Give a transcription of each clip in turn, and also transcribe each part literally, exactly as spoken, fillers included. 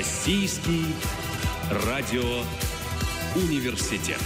Российский радиоуниверситет.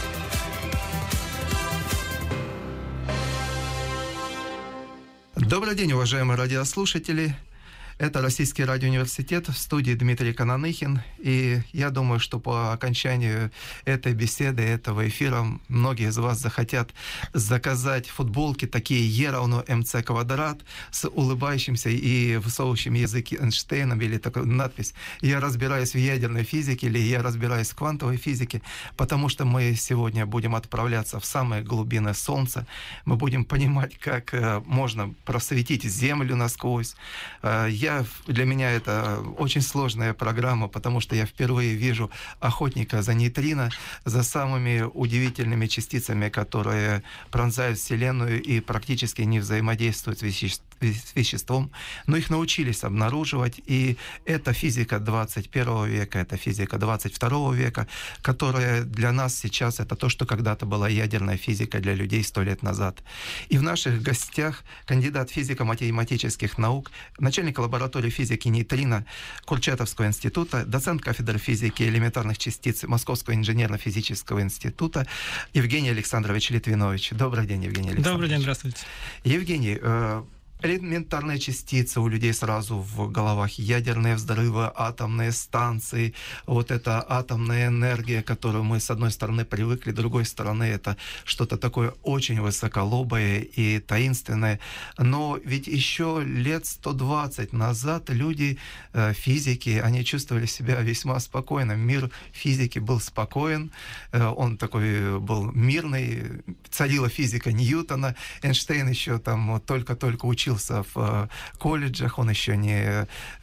Добрый день, уважаемые радиослушатели. Это Российский радиоуниверситет, в студии Дмитрий Кононыхин. И я думаю, что по окончанию этой беседы, этого эфира, многие из вас захотят заказать футболки, такие Е равно МЦ квадрат, с улыбающимся и высовывающим язык Эйнштейном, или такую надпись «Я разбираюсь в ядерной физике» или «Я разбираюсь в квантовой физике», потому что мы сегодня будем отправляться в самые глубины Солнца. Мы будем понимать, как можно просветить Землю насквозь. Я Я, для меня это очень сложная программа, потому что я впервые вижу охотника за нейтрино, за самыми удивительными частицами, которые пронзают Вселенную и практически не взаимодействуют с веществом, но их научились обнаруживать, и это физика двадцать первого века, это физика двадцать второго века, которая для нас сейчас это то, что когда-то была ядерная физика для людей сто лет назад. И в наших гостях кандидат физико-математических наук, начальник лаборатории физики нейтрино Курчатовского института, доцент кафедры физики элементарных частиц Московского инженерно-физического института Евгений Александрович Литвинович. Добрый день, Евгений Александрович. Добрый день, здравствуйте. Евгений, элементарные частицы, у людей сразу в головах ядерные взрывы, атомные станции, вот эта атомная энергия, которую мы с одной стороны привыкли, с другой стороны это что-то такое очень высоколобое и таинственное. Но ведь еще лет сто двадцать назад люди, физики, они чувствовали себя весьма спокойно. Мир физики был спокоен, он такой был мирный, царила физика Ньютона, Эйнштейн еще там только-только учился в колледжах, он еще не...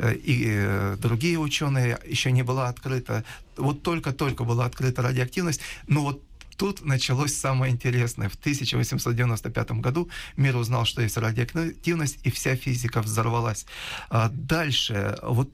И другие ученые, еще не была открыта... Вот только-только была открыта радиоактивность, но вот тут началось самое интересное. В тысяча восемьсот девяносто пятом году мир узнал, что есть радиоактивность, и вся физика взорвалась. А дальше, вот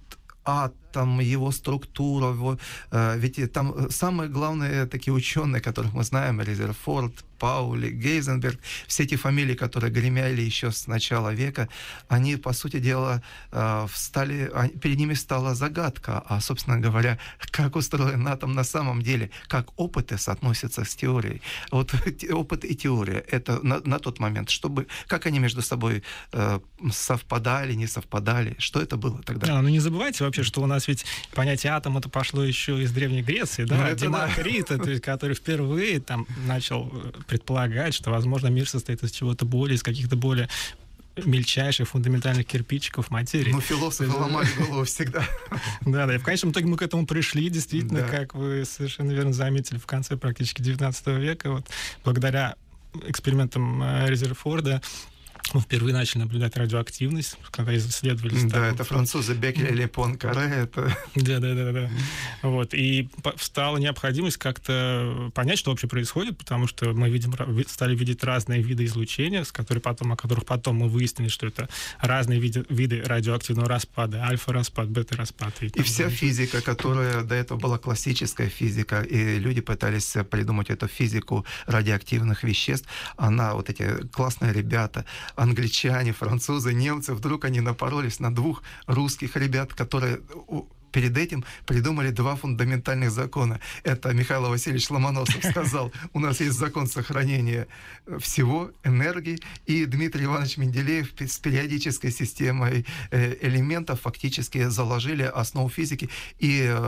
атом, его структура, его, ведь там самые главные такие ученые, которых мы знаем, Резерфорд, Паули, Гейзенберг, все эти фамилии, которые гремели еще с начала века, они, по сути дела, встали, перед ними стала загадка, а, собственно говоря, как устроен атом на самом деле, как опыты соотносятся с теорией. Вот опыт и теория, это на, на тот момент, чтобы, как они между собой э, совпадали, не совпадали, что это было тогда? А, ну не забывайте вообще, что у нас ведь понятие атом это пошло еще из Древней Греции, да, ну, Демокрита, да. То есть, который впервые там начал предполагать, что, возможно, мир состоит из чего-то более, из каких-то более мельчайших фундаментальных кирпичиков материи. Ну, философы ломали голову всегда. Да, да, и в конечном итоге мы к этому пришли, действительно, да. Как вы совершенно верно заметили, в конце практически девятнадцатого века, вот, благодаря экспериментам Резерфорда, мы впервые начали наблюдать радиоактивность, когда исследовали... Да, это французы Беккель и Пуанкаре, это... Да, да, да, да. Вот, и стала необходимость как-то понять, что вообще происходит, потому что мы видим, стали видеть разные виды излучения, с которых потом, о которых потом мы выяснили, что это разные виды, виды радиоактивного распада, альфа-распад, бета-распад. И, и вся физика, которая до этого была классическая физика, и люди пытались придумать эту физику радиоактивных веществ, она, вот эти классные ребята, англичане, французы, немцы, вдруг они напоролись на двух русских ребят, которые перед этим придумали два фундаментальных закона. Это Михаил Васильевич Ломоносов сказал, у нас есть закон сохранения всего, энергии, и Дмитрий Иванович Менделеев с периодической системой элементов фактически заложили основу физики. И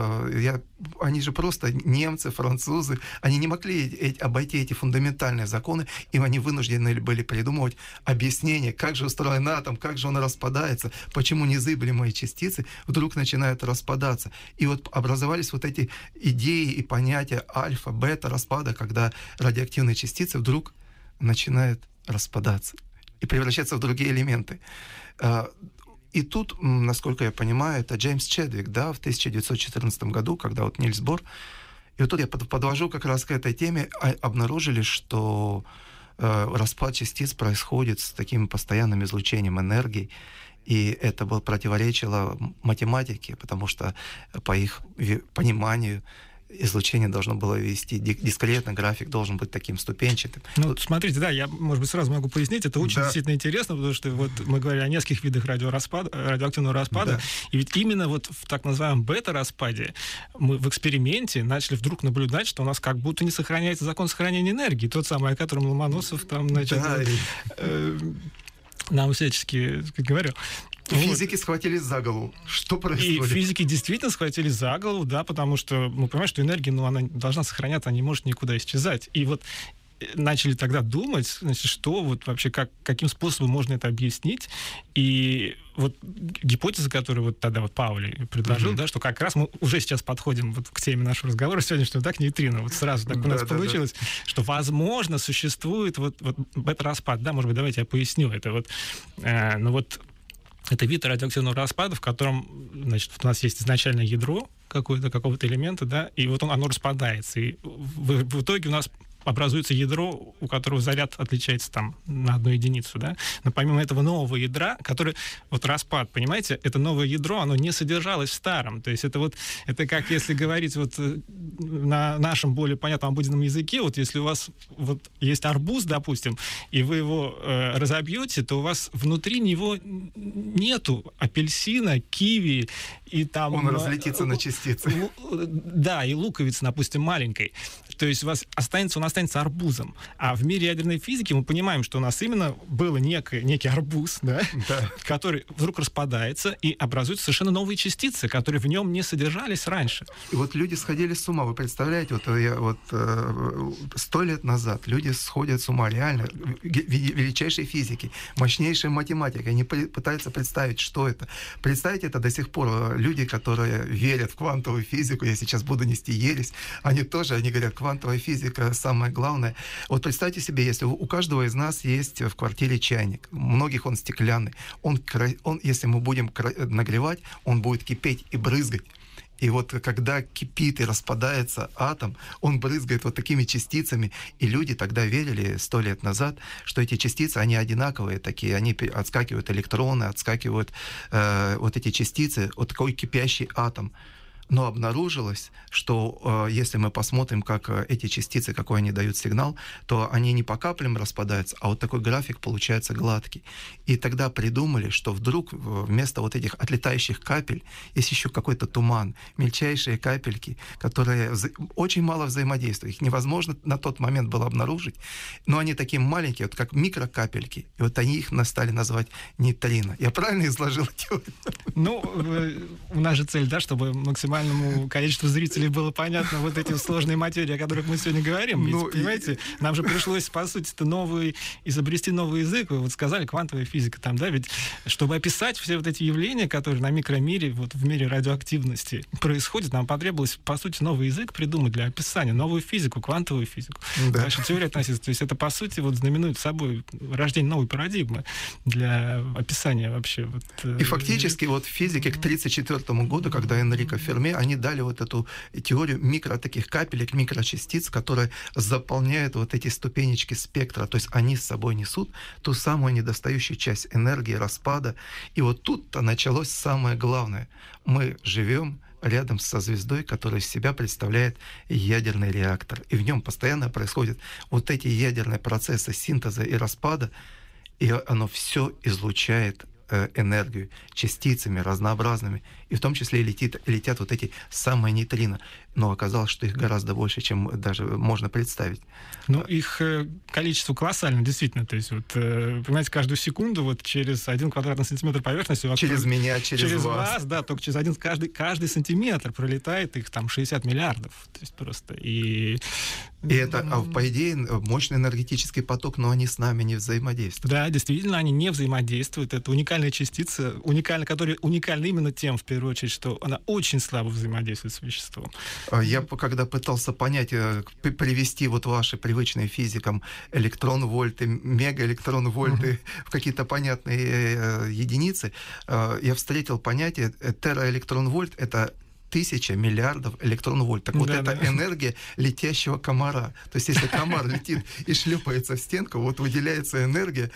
я, они же просто немцы, французы, они не могли обойти эти фундаментальные законы, и они вынуждены были придумывать объяснение, как же устроен атом, как же он распадается, почему незыблемые частицы вдруг начинают распадаться. И вот образовались вот эти идеи и понятия альфа, бета, распада, когда радиоактивные частицы вдруг начинают распадаться и превращаться в другие элементы. И тут, насколько я понимаю, это Джеймс Чедвик, да, в тысяча девятьсот четырнадцатом году, когда вот Нильс Бор, и вот тут я подвожу как раз к этой теме, обнаружили, что распад частиц происходит с таким постоянным излучением энергии, и это было противоречило математике, потому что по их пониманию излучение должно было вести дискретно, график должен быть таким ступенчатым. Ну, вот смотрите, да, я, может быть, сразу могу пояснить, это очень да. действительно интересно, потому что вот мы говорили о нескольких видах радиораспада, радиоактивного распада, да. и ведь именно вот в так называемом бета-распаде мы в эксперименте начали вдруг наблюдать, что у нас как будто не сохраняется закон сохранения энергии, тот самый, о котором Ломоносов там, значит, да. э, нам всячески говорил. Физики вот. Схватились за голову. Что происходит? И физики действительно схватились за голову, да, потому что мы понимаем, что энергия, ну, она должна сохраняться, она не может никуда исчезать. И вот начали тогда думать, значит, что вот вообще, как, каким способом можно это объяснить. И вот гипотеза, которую вот тогда вот Паули предложил, mm-hmm. да, что как раз мы уже сейчас подходим вот к теме нашего разговора сегодняшнего, да, к нейтрино. Вот сразу так у нас да, получилось, да, да. что, возможно, существует вот, вот бета-распад. Да, может быть, давайте я поясню. Это вот, э, ну вот, это вид радиоактивного распада, в котором, значит, у нас есть изначальное ядро какое-то, какого-то элемента, да, и вот он, оно распадается. И в, в итоге у нас образуется ядро, у которого заряд отличается там на одну единицу, да. Но помимо этого нового ядра, который, вот распад, понимаете, это новое ядро, оно не содержалось в старом. То есть это вот, это как если говорить вот на нашем более понятном обыденном языке, вот если у вас вот есть арбуз, допустим, и вы его э, разобьете, то у вас внутри него нету апельсина, киви и там... Он разлетится э, на частицы. Л, да, и луковицы, допустим, маленькой. То есть у вас останется, он останется арбузом. А в мире ядерной физики мы понимаем, что у нас именно был некий, некий арбуз, да, да. который вдруг распадается и образуются совершенно новые частицы, которые в нем не содержались раньше. И вот люди сходили с ума. Вы представляете, вот, я, вот сто лет назад люди сходят с ума, реально, величайшие физики, мощнейшие математики, они пытаются представить, что это. Представить это до сих пор люди, которые верят в квантовую физику, я сейчас буду нести ересь, они тоже, они говорят, квантовая физика самое главное. Вот представьте себе, если у каждого из нас есть в квартире чайник, у многих он стеклянный, он, он, если мы будем нагревать, он будет кипеть и брызгать. И вот когда кипит и распадается атом, он брызгает вот такими частицами. И люди тогда верили сто лет назад, что эти частицы, они одинаковые такие, они отскакивают электроны, отскакивают э, вот эти частицы, вот такой кипящий атом. Но обнаружилось, что э, если мы посмотрим, как э, эти частицы, какой они дают сигнал, то они не по каплям распадаются, а вот такой график получается гладкий. И тогда придумали, что вдруг вместо вот этих отлетающих капель есть еще какой-то туман, мельчайшие капельки, которые вза- очень мало взаимодействуют. Их невозможно на тот момент было обнаружить, но они такие маленькие, вот как микрокапельки. И вот они их стали называть нейтрино. Я правильно изложил теорию? Ну, у нас же цель, да, чтобы максимально максимальному количеству зрителей было понятно вот эти сложные материи, о которых мы сегодня говорим. Ведь, ну, понимаете, и... нам же пришлось, по сути, новый, изобрести новый язык. Вы вот сказали, квантовая физика там, да, ведь чтобы описать все вот эти явления, которые на микромире, вот в мире радиоактивности происходят, нам потребовалось, по сути, новый язык придумать для описания, новую физику, квантовую физику. Да. Наша теория относится. То есть это, по сути, вот знаменует собой рождение новой парадигмы для описания вообще. Вот, и фактически вот в физике к тридцать четвёртому году, когда Энрико Ферми, они дали вот эту теорию микро таких капелек, микрочастиц, которые заполняют вот эти ступенечки спектра. То есть они с собой несут ту самую недостающую часть энергии, распада. И вот тут-то началось самое главное. Мы живем рядом со звездой, которая из себя представляет ядерный реактор. И в нем постоянно происходят вот эти ядерные процессы синтеза и распада, и оно все излучает энергию частицами разнообразными, и в том числе летит, летят вот эти самые нейтрино. Но оказалось, что их гораздо больше, чем даже можно представить. Ну, их количество колоссально, действительно. То есть, вот, понимаете, каждую секунду вот через один квадратный сантиметр поверхности... Вокруг, через меня, через, через вас. вас. Да, только через один, каждый, каждый сантиметр пролетает, их там шестьдесят миллиардов. То есть просто... И, и это, по идее, мощный энергетический поток, но они с нами не взаимодействуют. Да, действительно, они не взаимодействуют. Это уникальная частица, уникальная, которая уникальна именно тем, в первую очередь, что она очень слабо взаимодействует с веществом. Я когда пытался понять, привести вот ваши привычные физикам электрон-вольты, мегаэлектрон-вольты uh-huh. в какие-то понятные единицы, я встретил понятие тераэлектрон-вольт — это тысяча миллиардов электрон-вольт. Так вот, да, это да. энергия летящего комара. То есть, если комар летит и шлепается в стенку, вот выделяется энергия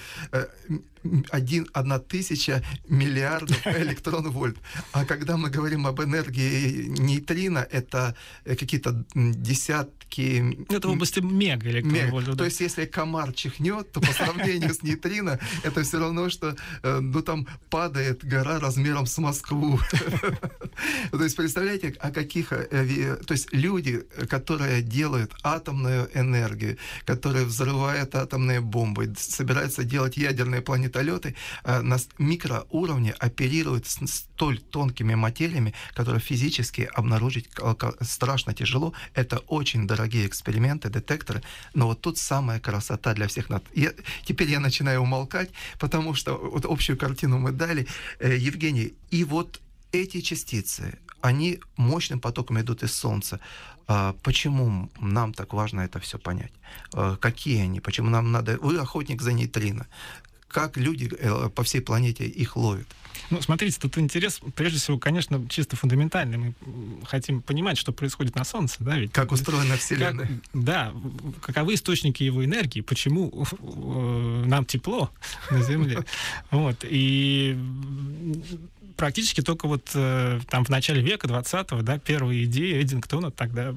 один, одна тысяча миллиардов электрон-вольт. А когда мы говорим об энергии нейтрино, это какие-то десятки... Это в области мегаэлектрон-вольт. Мега. Да. То есть, если комар чихнет, то по сравнению с нейтрино, это все равно, что ну, там падает гора размером с Москву. То есть, представляете, о каких... То есть, люди, которые делают атомную энергию, которые взрывают атомные бомбы, собираются делать ядерные планетолеты, на микроуровне оперируют с столь тонкими материями, которые физически обнаружить страшно тяжело. Это очень дорогие эксперименты, детекторы. Но вот тут самая красота для всех. Я, теперь я начинаю умолкать, потому что вот общую картину мы дали. Евгений, и вот эти частицы, они мощным потоком идут из Солнца. Почему нам так важно это все понять? Какие они? Почему нам надо... Вы охотник за нейтрино. Как люди по всей планете их ловят? Ну, смотрите, тут интерес, прежде всего, конечно, чисто фундаментальный. Мы хотим понимать, что происходит на Солнце, да, ведь? Как устроена Вселенная. Как, да, каковы источники его энергии, почему э, нам тепло на Земле. Вот, и практически только вот э, там в начале века двадцатого, да, первая идея Эддингтона тогда,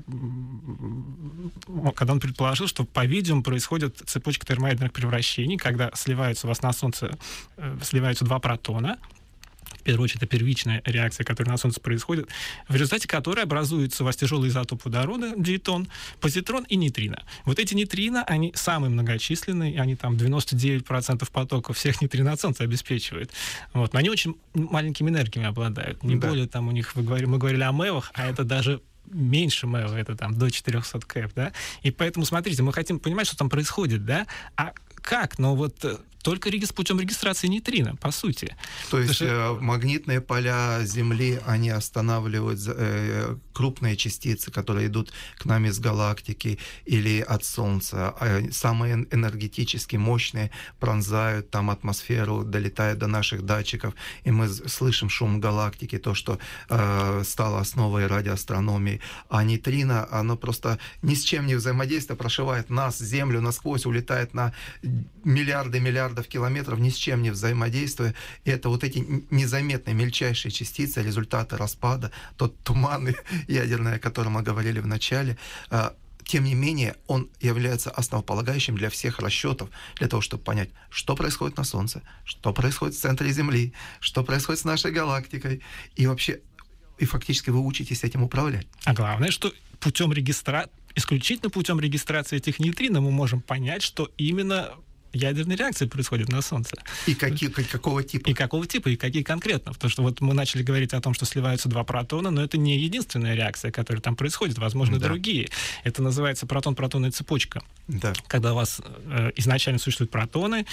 когда он предположил, что, по-видимому, происходит цепочка термоядерных превращений, когда сливаются у вас на Солнце, э, сливаются два протона. В первую очередь, это первичная реакция, которая на Солнце происходит, в результате которой образуется у вас тяжелый изотоп водорода, диэтон, позитрон и нейтрино. Вот эти нейтрино, они самые многочисленные, они там девяносто девять процентов потоков всех нейтрино от Солнца обеспечивают. Вот. Но они очень маленькими энергиями обладают. Не да. более там у них, вы говорили, мы говорили о мэвах, а это даже меньше мэва, это там до четыреста кэп, да? И поэтому, смотрите, мы хотим понимать, что там происходит, да? А как? Но вот только путем регистрации нейтрино, по сути. То есть что... магнитные поля Земли, они останавливают э, крупные частицы, которые идут к нам из галактики или от Солнца. А самые энергетически мощные пронзают там атмосферу, долетают до наших датчиков, и мы слышим шум галактики, то, что э, стало основой радиоастрономии. А нейтрино, оно просто ни с чем не взаимодействует, прошивает нас, Землю насквозь, улетает на миллиарды миллиардов километров, ни с чем не взаимодействуя. И это вот эти незаметные мельчайшие частицы, результаты распада, тот туман ядерный, о котором мы говорили в начале. Тем не менее, он является основополагающим для всех расчетов, для того, чтобы понять, что происходит на Солнце, что происходит в центре Земли, что происходит с нашей галактикой. И вообще, и фактически вы учитесь этим управлять. А главное, что путем регистрации, исключительно путем регистрации этих нейтрино мы можем понять, что именно ядерные реакции происходят на Солнце. И какие, какого типа? И какого типа, и какие конкретно. Потому что вот мы начали говорить о том, что сливаются два протона, но это не единственная реакция, которая там происходит. Возможно, да. другие. Это называется протон-протонная цепочка. Да. Когда у вас э, изначально существуют протоны,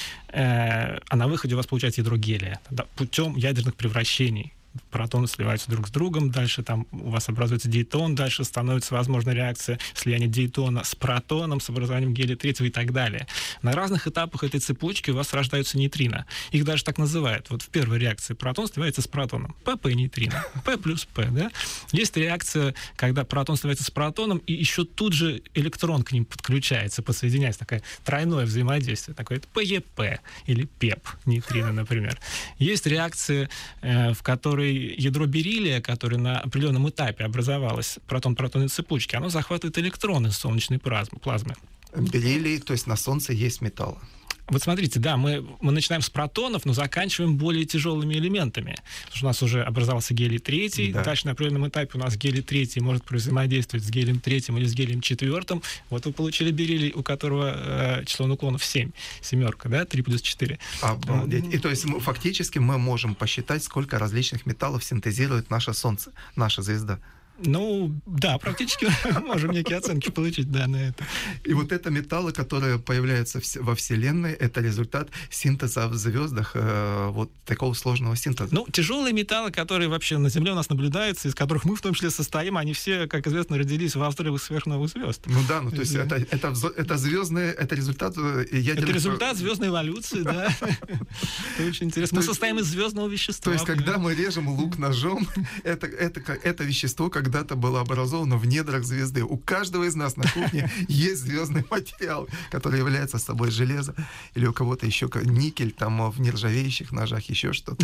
э, а на выходе у вас получается ядро гелия. Да, путем ядерных превращений. Протоны сливаются друг с другом, дальше там у вас образуется диэтон, дальше становится возможна реакция слияния диэтона с протоном, с образованием гелия-третьего и так далее. На разных этапах этой цепочки у вас рождаются нейтрино. Их даже так называют. Вот в первой реакции протон сливается с протоном. ПП нейтрино. П плюс П, да? Есть реакция, когда протон сливается с протоном, и еще тут же электрон к ним подключается, подсоединяется. Такое тройное взаимодействие. Такое ПЕП или ПЕП нейтрино, например. Есть реакция, э, в которой ядро бериллия, которое на определенном этапе образовалось протон-протонной цепочки, оно захватывает электроны из солнечной плазмы. Бериллий, то есть на Солнце есть металл. Вот смотрите, да, мы, мы начинаем с протонов, но заканчиваем более тяжелыми элементами. Потому что у нас уже образовался гелий-третий, да. Дальше на определенном этапе у нас гелий-третий может взаимодействовать с гелием-третьим или с гелием-четвертым. Вот вы получили бериллий, у которого э, число нуклонов семь, семерка, да, три плюс четыре. Обалдеть. И то есть мы, фактически мы можем посчитать, сколько различных металлов синтезирует наше Солнце, наша звезда. Ну, да, практически можем некие оценки получить, да, на это. И вот это металлы, которые появляются во Вселенной, это результат синтеза в звездах, вот такого сложного синтеза. Ну, тяжелые металлы, которые вообще на Земле у нас наблюдаются, из которых мы в том числе состоим, они все, как известно, родились во взрывах сверхновых звезд. Ну да, ну то есть это, это, это звездные, это результат ядерных... Это результат звездной эволюции, да. Это очень интересно. Мы состоим из звездного вещества. То есть, когда мы режем лук ножом, это, это, это вещество когда-то было образовано в недрах звезды. У каждого из нас на кухне есть звездный материал, который является собой железо, или у кого-то еще никель, там в нержавеющих ножах еще что-то.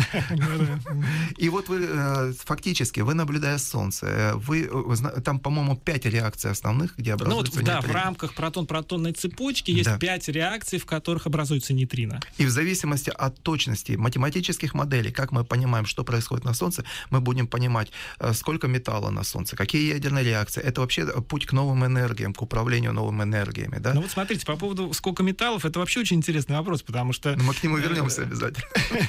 И вот вы фактически, вы наблюдая Солнце, вы, там, по-моему, пять реакций основных, где образуются нейтрино. нейтрино. Да, в рамках протон-протонной цепочки есть да. пять реакций, в которых образуются нейтрино. И в зависимости от точности математических моделей, как мы понимаем, что происходит на Солнце, мы будем понимать, сколько металла на Солнце, какие ядерные реакции. Это вообще путь к новым энергиям, к управлению новыми энергиями. Да? Ну вот смотрите, по поводу сколько металлов, это вообще очень интересный вопрос, потому что... Но мы к нему вернемся обязательно.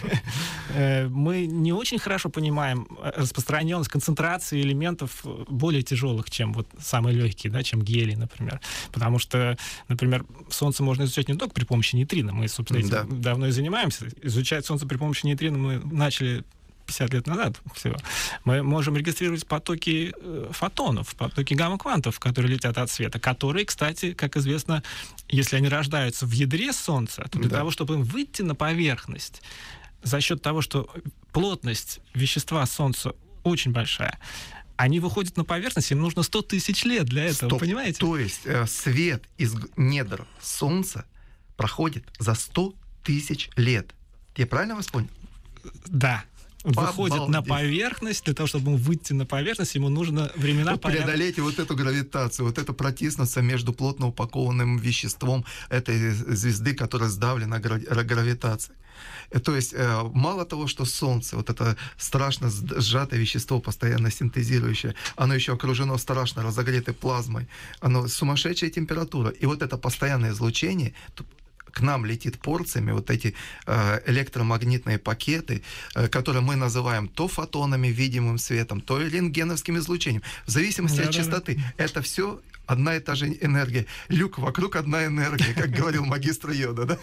Мы не очень хорошо понимаем распространенность концентрации элементов более тяжелых, чем вот самые легкие, да, чем гелий, например. Потому что, например, Солнце можно изучать не только при помощи нейтрино. Мы, собственно, этим да. давно и занимаемся. Изучать Солнце при помощи нейтрино мы начали пятьдесят лет назад всего. Мы можем регистрировать потоки фотонов, потоки гамма-квантов, которые летят от света, которые, кстати, как известно, если они рождаются в ядре Солнца, то для да. того, чтобы им выйти на поверхность, за счет того, что плотность вещества Солнца очень большая, они выходят на поверхность, им нужно сто тысяч лет для этого, Стоп. Понимаете? То есть э, свет из недр Солнца проходит за сто тысяч лет. Я правильно вас понял? Да. Он выходит на поверхность, для того, чтобы выйти на поверхность, ему нужно времена... Вот преодолеть вот эту гравитацию, вот это протиснуться между плотно упакованным веществом этой звезды, которая сдавлена гравитацией. То есть мало того, что Солнце, вот это страшно сжатое вещество, постоянно синтезирующее, оно еще окружено страшно разогретой плазмой, оно сумасшедшая температура. И вот это постоянное излучение... к нам летит порциями вот эти э, электромагнитные пакеты, э, которые мы называем то фотонами, видимым светом, то рентгеновским излучением. В зависимости да, от да, частоты. Да. Это все одна и та же энергия. Люк, вокруг одна энергия, как говорил магистр Йода, да?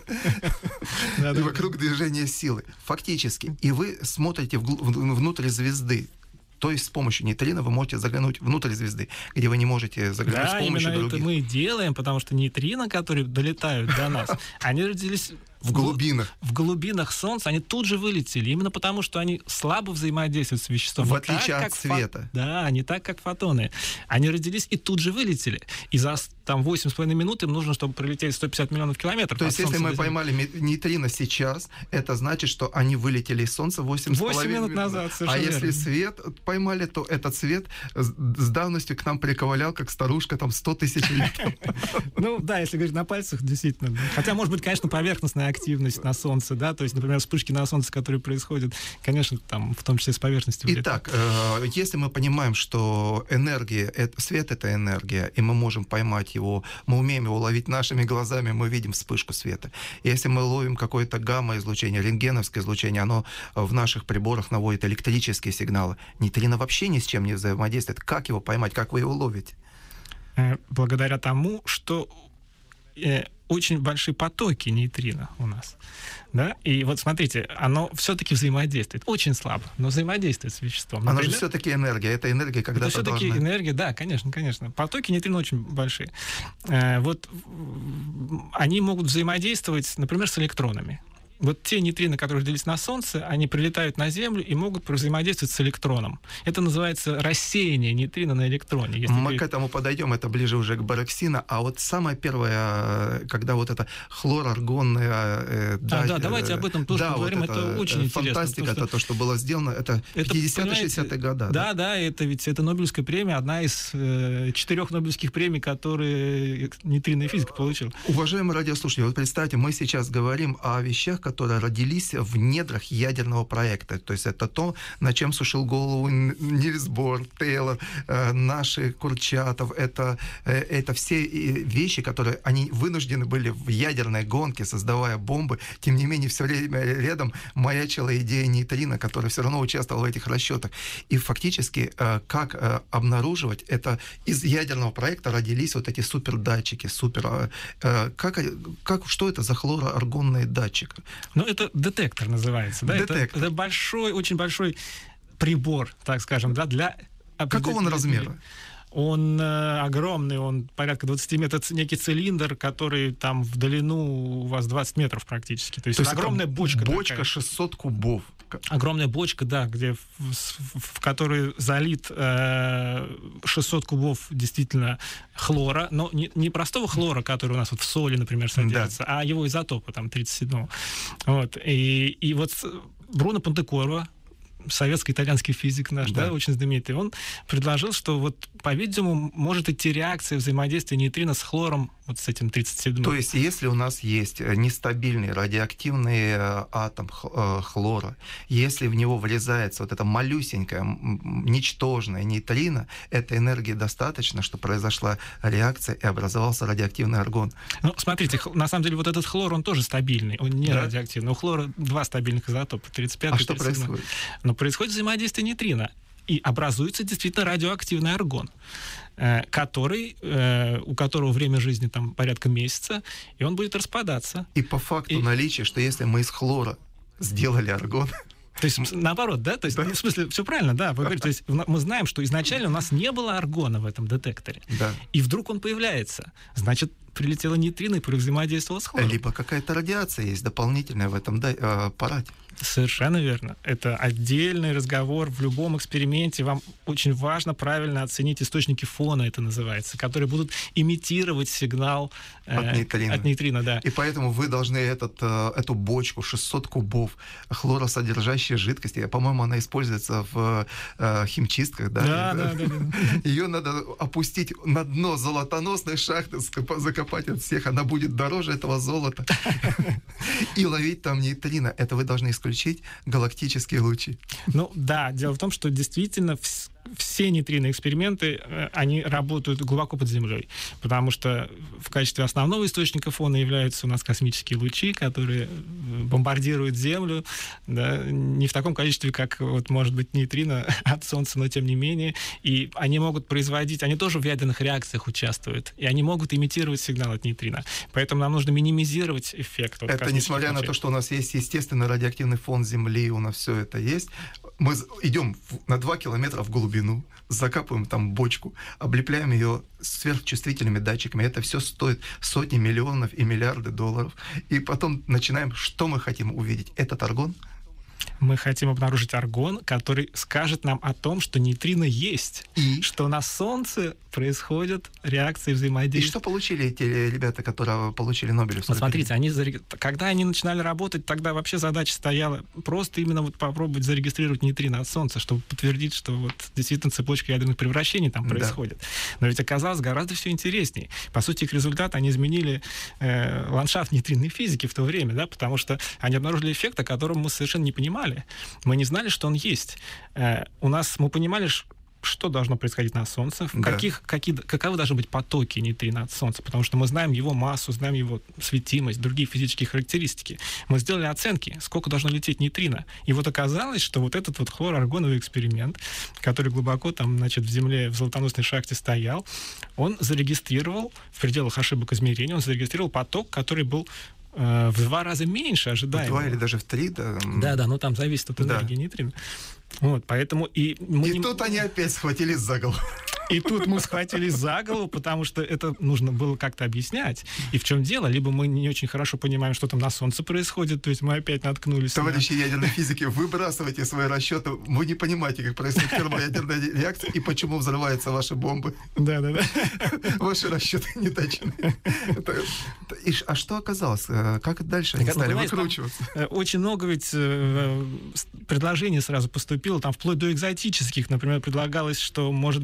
И вокруг движения силы. Фактически. И вы смотрите внутрь звезды. То есть с помощью нейтрино вы можете заглянуть внутрь звезды, где вы не можете заглянуть да, с помощью именно других. Это мы делаем, потому что нейтрино, которые долетают до нас, они родились... В глубинах. В глубинах Солнца они тут же вылетели, именно потому, что они слабо взаимодействуют с веществом. В отличие так, от света. Фо... Да, не так, как фотоны. Они родились и тут же вылетели. И за там восемь с половиной минут им нужно, чтобы пролететь сто пятьдесят миллионов километров. То есть, если мы поймали нейтрино сейчас, это значит, что они вылетели из Солнца восемь с половиной минут назад. А если верно. Свет поймали, то этот свет с давностью к нам приковылял, как старушка, там сто тысяч лет. Ну да, если говорить на пальцах, действительно. Хотя, может быть, конечно, поверхностная активность на Солнце, да, то есть, например, вспышки на Солнце, которые происходят, конечно, там, в том числе с поверхности. Итак, э, если мы понимаем, что энергия, это, свет — это энергия, и мы можем поймать его, мы умеем его ловить нашими глазами, мы видим вспышку света. Если мы ловим какое-то гамма-излучение, рентгеновское излучение, оно в наших приборах наводит электрические сигналы. Нейтрино вообще ни с чем не взаимодействует. Как его поймать, как вы его ловите? Благодаря тому, что э, очень большие потоки нейтрино у нас. Да? И вот смотрите, оно все-таки взаимодействует. Очень слабо, но взаимодействует с веществом. Например, оно же все-таки энергия. Это энергия, когда-то это все-таки должна... энергия, да, конечно, конечно. Потоки нейтрино очень большие. Э, вот они могут взаимодействовать, например, с электронами. Вот те нейтрино, которые родились на Солнце, они прилетают на Землю и могут взаимодействовать с электроном. Это называется рассеяние нейтрино на электроне. Если Мы говорить... к этому подойдем, это ближе уже к бароксину. А вот самое первое, когда вот это хлораргонная... Э, да, да, да, давайте об этом тоже да, поговорим, вот это, это очень интересно. Фантастика, это то, что было сделано, это, это пятидесятые-шестидесятые годы. Да, да, да, это ведь это Нобелевская премия, одна из э, четырех Нобелевских премий, которые нейтрино физика получила. Уважаемые радиослушатели, вот представьте, мы сейчас говорим о вещах, которые родились в недрах ядерного проекта. То есть это то, над чем сушил голову Нильс Бор, Тейлор, наши Курчатов. Это, это все вещи, которые они вынуждены были в ядерной гонке, создавая бомбы. Тем не менее, все время рядом маячила идея нейтрино, которая все равно участвовала в этих расчетах. И фактически, как обнаруживать это, из ядерного проекта родились вот эти супердатчики, супер... Как, как, что это за хлороаргонный датчик? Ну, это детектор называется, да? Детектор. Это, это большой, очень большой прибор, так скажем, да, для... Какого он размера? Он э, огромный, он порядка двадцать метров, это некий цилиндр, который там в длину у вас двадцать метров практически. То есть, То есть огромная бочка. Бочка такая. шестьсот кубов. Огромная бочка, да, где в, в, в которой залит э, шестьсот кубов действительно хлора, но не, не простого хлора, который у нас вот в соли, например, содержится, да. а его изотопа, там, тридцать седьмого. Вот. И, и вот Бруно Понтекорво, советско-итальянский физик наш, да. да, очень знаменитый, он предложил, что вот, по-видимому, может идти реакция взаимодействия нейтрино с хлором, вот с этим тридцать седьмым. То есть, если у нас есть нестабильный радиоактивный атом хлора, если в него врезается вот эта малюсенькая, ничтожная нейтрино, этой энергии достаточно, что произошла реакция и образовался радиоактивный аргон. Ну, смотрите, на самом деле вот этот хлор, он тоже стабильный, он не да? радиоактивный. У хлора два стабильных изотопа, тридцать пятый а и тридцать седьмой. Что происходит? Но происходит взаимодействие нейтрино, и образуется действительно радиоактивный аргон, который, у которого время жизни там порядка месяца, и он будет распадаться. И по факту и... наличия, что если мы из хлора сделали аргон... То есть, наоборот, да? То есть, да. В смысле, все правильно, да, вы говорите. То есть, мы знаем, что изначально у нас не было аргона в этом детекторе. Да. И вдруг он появляется. Значит, прилетела нейтрино и взаимодействовала с хлором. Либо какая-то радиация есть дополнительная в этом да, аппарате. Совершенно верно. Это отдельный разговор в любом эксперименте. Вам очень важно правильно оценить источники фона, это называется, которые будут имитировать сигнал э, от нейтрино. От нейтрино, да. И поэтому вы должны этот, эту бочку шестьсот кубов хлоросодержащей жидкости, по-моему, она используется в э, химчистках, да? Да, да, да, да. Ее надо опустить на дно золотоносной шахты, закопать от всех, она будет дороже этого золота. И ловить там нейтрино. Это вы должны исключить галактические лучи. Ну да, дело в том, что действительно вс- все нейтрино эксперименты, они работают глубоко под землей, потому что в качестве основного источника фона являются у нас космические лучи, которые бомбардируют Землю, да, не в таком количестве, как вот может быть нейтрино от Солнца, но тем не менее, и они могут производить, они тоже в ядерных реакциях участвуют, и они могут имитировать сигнал от нейтрино, поэтому нам нужно минимизировать эффект. Вот, это несмотря лучей. На то, что у нас есть естественный радиоактивный фон Земли, у нас все это есть, мы идем на два километра в глубину, закапываем там бочку, облепляем ее сверхчувствительными датчиками. Это все стоит сотни миллионов и миллиарды долларов. И потом начинаем, что мы хотим увидеть? Этот аргон? Мы хотим обнаружить аргон, который скажет нам о том, что нейтрино есть, и что на Солнце происходят реакции взаимодействия. И что получили эти ребята, которые получили Нобелевскую? Вот смотрите, они, когда они начинали работать, тогда вообще задача стояла просто именно вот попробовать зарегистрировать нейтрино от Солнца, чтобы подтвердить, что вот действительно цепочка ядерных превращений там происходит. Да. Но ведь оказалось гораздо все интереснее. По сути, их результат, они изменили э, ландшафт нейтринной физики в то время, да, потому что они обнаружили эффект, о котором мы совершенно не понимали. Мы не знали, что он есть. Э, у нас мы понимали, что должно происходить на Солнце, в да. каких, какие, каковы должны быть потоки нейтрино от Солнца, потому что мы знаем его массу, знаем его светимость, другие физические характеристики. Мы сделали оценки, сколько должно лететь нейтрино. И вот оказалось, что вот этот вот хлороаргоновый эксперимент, который глубоко там, значит, в земле, в золотоносной шахте стоял, он зарегистрировал, в пределах ошибок измерения, он зарегистрировал поток, который был э, в два раза меньше ожидаемого. В два или даже в три, да? Да, да, ну там зависит от энергии да. нейтрино. Вот, поэтому и... Мы и не... тут они опять схватились за голову. И тут мы схватились за голову, потому что это нужно было как-то объяснять. И в чем дело? Либо мы не очень хорошо понимаем, что там на Солнце происходит, то есть мы опять наткнулись... Товарищи на... ядерной физики, выбрасывайте свои расчеты. Вы не понимаете, как происходит термоядерная реакция и почему взрываются ваши бомбы. Да-да-да. Ваши расчеты не точны. А что оказалось? Как дальше они стали выкручиваться? Очень много ведь предложений сразу поступило, там вплоть до экзотических. Например, предлагалось, что, может быть,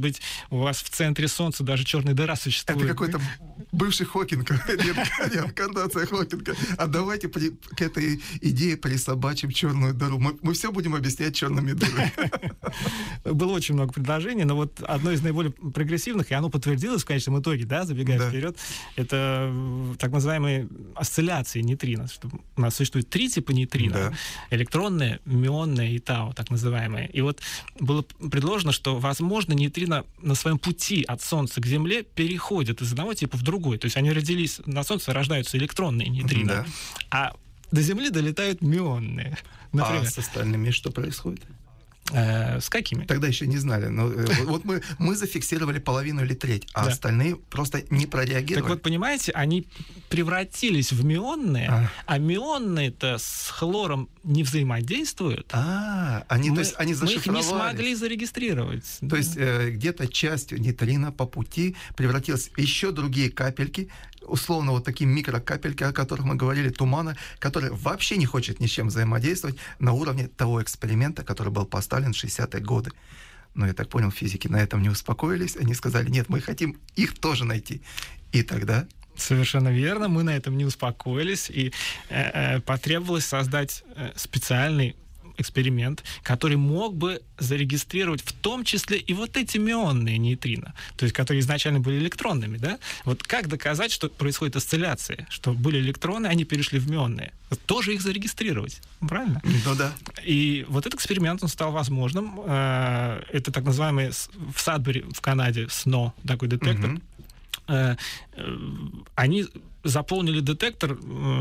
у вас в центре Солнца даже черная дыра существует. Это какой-то бывший Хокинг, реинкарнация Хокинга. А давайте при, к этой идее присобачим черную дыру. Мы, мы все будем объяснять черными дырами. Было очень много предложений, но вот одно из наиболее прогрессивных, и оно подтвердилось в конечном итоге, да, забегая да. вперед, это так называемые осцилляции нейтрино. Что у нас существует три типа нейтрино. Да. Электронные, мюонные и тау, так называемые. И вот было предложено, что, возможно, нейтрино на своем пути от Солнца к Земле переходят из одного типа в другой. То есть они родились, на Солнце рождаются электронные нейтрино, да. а до Земли долетают мюонные. Например. А с остальными что происходит? С какими? Тогда еще не знали. Но, вот мы, мы зафиксировали половину или треть, а да. остальные просто не прореагировали. Так вот, понимаете, они превратились в мюонные, а, а мюонные-то с хлором не взаимодействуют. А, они, мы, то есть, они зашифровали. Мы их не смогли зарегистрировать. То да. есть э, где-то часть нейтрино по пути превратилась в еще другие капельки, условно вот такие микрокапельки, о которых мы говорили, тумана, который вообще не хочет ни с чем взаимодействовать на уровне того эксперимента, который был поставлен в шестидесятые годы. Но я так понял, физики на этом не успокоились. Они сказали, нет, мы хотим их тоже найти. И тогда... Совершенно верно, мы на этом не успокоились, и э, э, потребовалось создать э, специальный эксперимент, который мог бы зарегистрировать в том числе и вот эти мюонные нейтрино, то есть которые изначально были электронными, да? Вот как доказать, что происходит осцилляция, что были электроны, они перешли в мюонные? Тоже их зарегистрировать, правильно? Ну да. И вот этот эксперимент, он стал возможным. Это так называемый в Садбери в Канаде СНО, такой детектор. Угу. Они заполнили детектор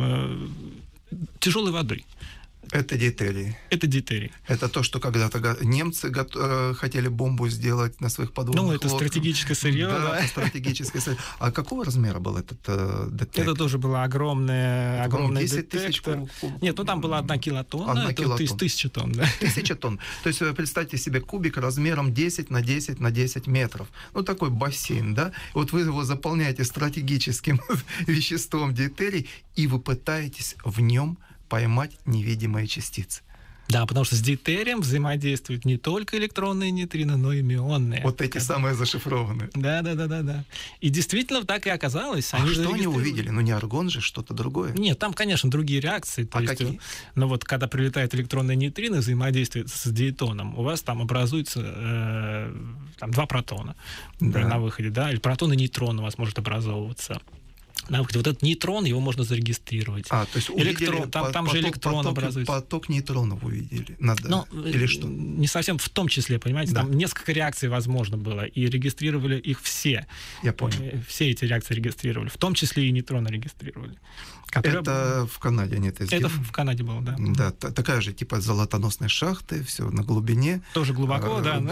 тяжелой водой. Это дейтерий. Это дейтерий. Это то, что когда-то немцы го- хотели бомбу сделать на своих подводных лодках. Ну, это лодках. Стратегическое сырье. Да, да. это стратегическое сырье. А какого размера был этот э, детектор? Это тоже была огромная, огромный детектор. Тысяч куб... Нет, ну там была одна килотонна, одна это килотонна. тысяча тонн. Да. Тысяча тонн. То есть представьте себе кубик размером десять на десять на десять метров. Ну, такой бассейн, да? Вот вы его заполняете стратегическим веществом дейтерий, и вы пытаетесь в нем поймать невидимые частицы. Да, потому что с дейтерием взаимодействуют не только электронные нейтрино, но и мюонные. Вот эти самые зашифрованные. Да, да, да, да, да. И действительно так и оказалось. А они что они увидели? Ну не аргон же, что-то другое. Нет, там, конечно, другие реакции. То а есть, какие? Но вот когда прилетает электронное нейтрино, взаимодействует с дейтоном, у вас там образуется э, там, два протона да. на выходе, да, или протон и нейтрон у вас может образовываться. На выходе. Вот этот нейтрон, его можно зарегистрировать. А, то есть электрон, там, по, там поток, же электрон поток, образуется. Поток нейтронов увидели. Надо. Но, или что? Не совсем в том числе, понимаете? Да. Там несколько реакций возможно было, и регистрировали их все. Я понял. Все эти реакции регистрировали, в том числе и нейтроны регистрировали. Которые... Это в Канаде они это сделали? Это в Канаде было, да. Да, такая же типа золотоносной шахты, все на глубине. Тоже глубоко, а, да. да.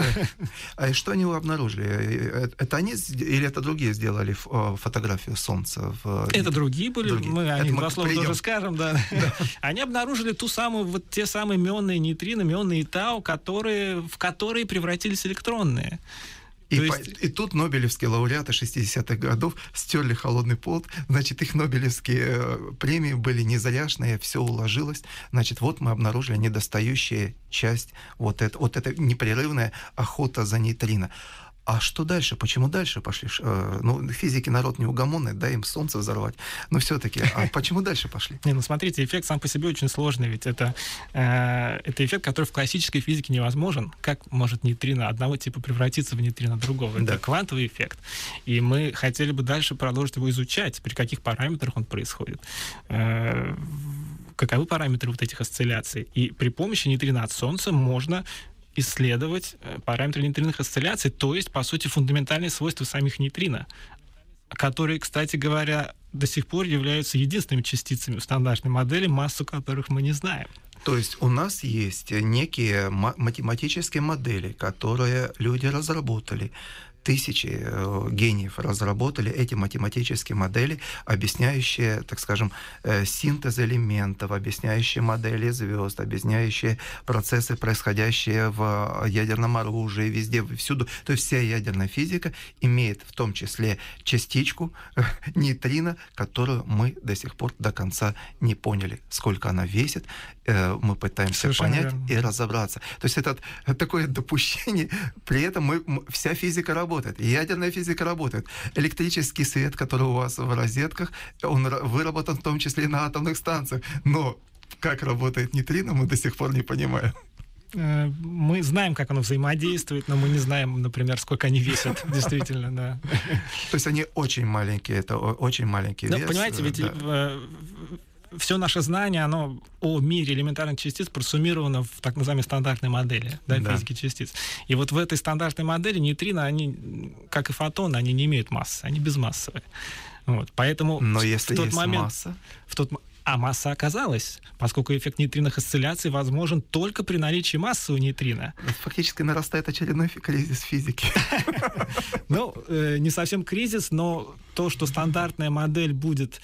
А что они обнаружили? Это они или это другие сделали фотографию Солнца? В... Это другие были, другие. мы о них два слова тоже скажем, да. да. Они обнаружили ту самую, вот те самые мюонные нейтрино, мюонные тау, которые, в которые превратились электронные. И, есть... по, и тут нобелевские лауреаты шестидесятых годов стерли холодный пот, значит, их нобелевские премии были незряшные, все уложилось, значит, вот мы обнаружили недостающая часть, вот это, вот эта непрерывная охота за нейтрино. А что дальше? Почему дальше пошли? Ну, физики народ неугомонный, дай им Солнце взорвать. Но все-таки, а почему дальше пошли? Не, ну смотрите, эффект сам по себе очень сложный, ведь это, э, это эффект, который в классической физике невозможен. Как может нейтрино одного типа превратиться в нейтрино другого? Да. Это квантовый эффект. И мы хотели бы дальше продолжить его изучать, при каких параметрах он происходит. Э, каковы параметры вот этих осцилляций. И при помощи нейтрино от Солнца можно исследовать параметры нейтринных осцилляций, то есть, по сути, фундаментальные свойства самих нейтрино, которые, кстати говоря, до сих пор являются единственными частицами в стандартной модели, массу которых мы не знаем. То есть у нас есть некие математические модели, которые люди разработали. Тысячи э, гениев разработали эти математические модели, объясняющие, так скажем, э, синтез элементов, объясняющие модели звезд, объясняющие процессы, происходящие в ядерном оружии, везде, всюду. То есть вся ядерная физика имеет в том числе частичку э, нейтрино, которую мы до сих пор до конца не поняли, сколько она весит. Э, мы пытаемся Совершенно понять верно. И разобраться. То есть это такое допущение, при этом мы, вся физика работает. работает. Ядерная физика работает. Электрический свет, который у вас в розетках, он выработан в том числе и на атомных станциях. Но как работает нейтрино, мы до сих пор не понимаем. Мы знаем, как оно взаимодействует, но мы не знаем, например, сколько они весят, действительно, да. То есть они очень маленькие, это очень маленький вес. Ну, понимаете, ведь да. все наше знание, оно о мире элементарных частиц просуммировано в так называемой стандартной модели, да, да. физики частиц. И вот в этой стандартной модели нейтрино, они, как и фотоны, они не имеют массы, они безмассовые. Вот, поэтому но если в тот есть момент, масса... В тот, а масса оказалась, поскольку эффект нейтринных осцилляций возможен только при наличии массы у нейтрино. Фактически нарастает очередной кризис физики. Ну, не совсем кризис, но то, что стандартная модель будет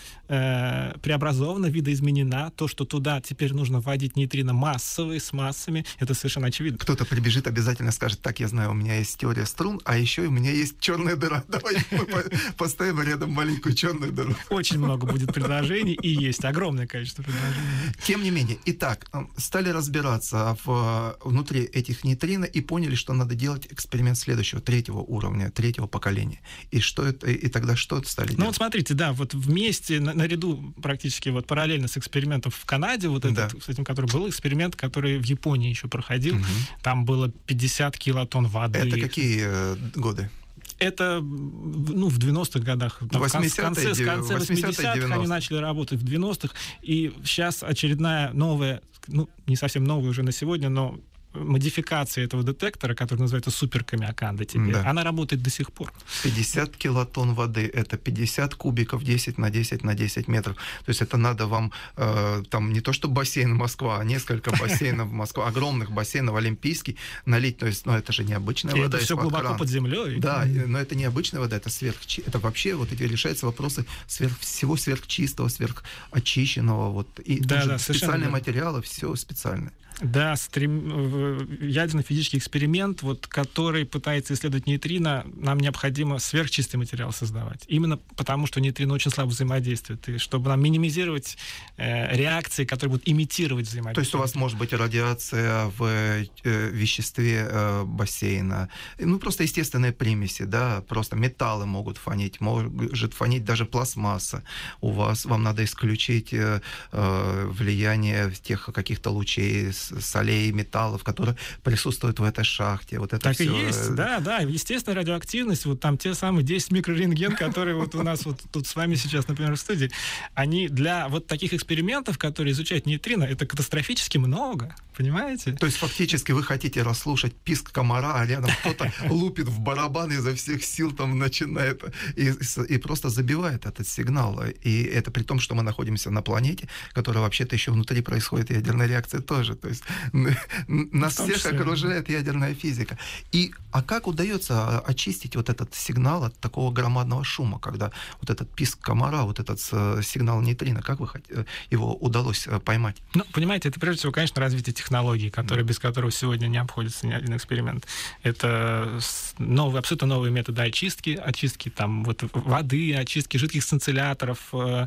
э, преобразована, видоизменена, то, что туда теперь нужно вводить нейтрино массовые, с массами, это совершенно очевидно. Кто-то прибежит, обязательно скажет: так, я знаю, у меня есть теория струн, а еще у меня есть черная дыра. Давай мы поставим рядом маленькую черную дыру. Очень много будет предложений, и есть огромное количество предложений. Тем не менее, итак, стали разбираться в, внутри этих нейтрино и поняли, что надо делать эксперимент следующего, третьего уровня, третьего поколения. И что это, и тогда что стали делать? Ну вот смотрите, да, вот вместе, на, наряду практически вот параллельно с экспериментом в Канаде, вот этот, да. с этим, который был эксперимент, который в Японии еще проходил, угу. там было пятьдесят килотонн воды. Это какие э, годы? Это ну, в девяностых годах. Там, в конце, конце восьмидесятых они начали работать, в девяностых. И сейчас очередная новая, ну, не совсем новая уже на сегодня, но модификация этого детектора, который называется суперкамиоканда теперь, да. она работает до сих пор. пятьдесят килотонн воды, это пятьдесят кубиков десять на десять на десять метров. То есть это надо вам, э, там не то что бассейн Москва, а несколько бассейнов Москва, огромных бассейнов олимпийский налить. То есть, ну это же необычная и вода. Это все глубоко крана. Под землей. Да, но это необычная вода, это сверх, это вообще вот эти решаются вопросы сверх, всего сверхчистого, сверхочищенного. Вот. И да, да, специальные материалы, все специальное. Да, стрем... ядерно-физический эксперимент, вот, который пытается исследовать нейтрино, нам необходимо сверхчистый материал создавать. Именно потому, что нейтрино очень слабо взаимодействует. И чтобы нам минимизировать э, реакции, которые будут имитировать взаимодействие. То есть у вас может быть радиация в э, веществе э, бассейна. Ну, просто естественные примеси, да, просто металлы могут фонить, может фонить даже пластмасса. У вас, вам надо исключить э, э, влияние тех каких-то лучей, солей, металлов, которые присутствуют в этой шахте. Вот это так все... и есть, да, да. Естественная радиоактивность, вот там те самые десять микрорентген, которые вот у нас вот тут с вами сейчас, например, в студии, они для вот таких экспериментов, которые изучают нейтрино, это катастрофически много, понимаете? То есть фактически вы хотите расслушать писк комара, а рядом кто-то лупит в барабан изо всех сил, там начинает и, и просто забивает этот сигнал. И это при том, что мы находимся на планете, которая вообще-то еще внутри происходит ядерная реакция тоже. То есть нас всех числе, окружает ядерная физика. И, а как удается очистить вот этот сигнал от такого громадного шума, когда вот этот писк комара, вот этот сигнал нейтрино, как вы его удалось поймать? Ну, понимаете, это прежде всего, конечно, развитие технологий, которые, без которого сегодня не обходится ни один эксперимент. Это новые, абсолютно новые методы очистки, очистки там вот воды, очистки жидких сцинцилляторов, э,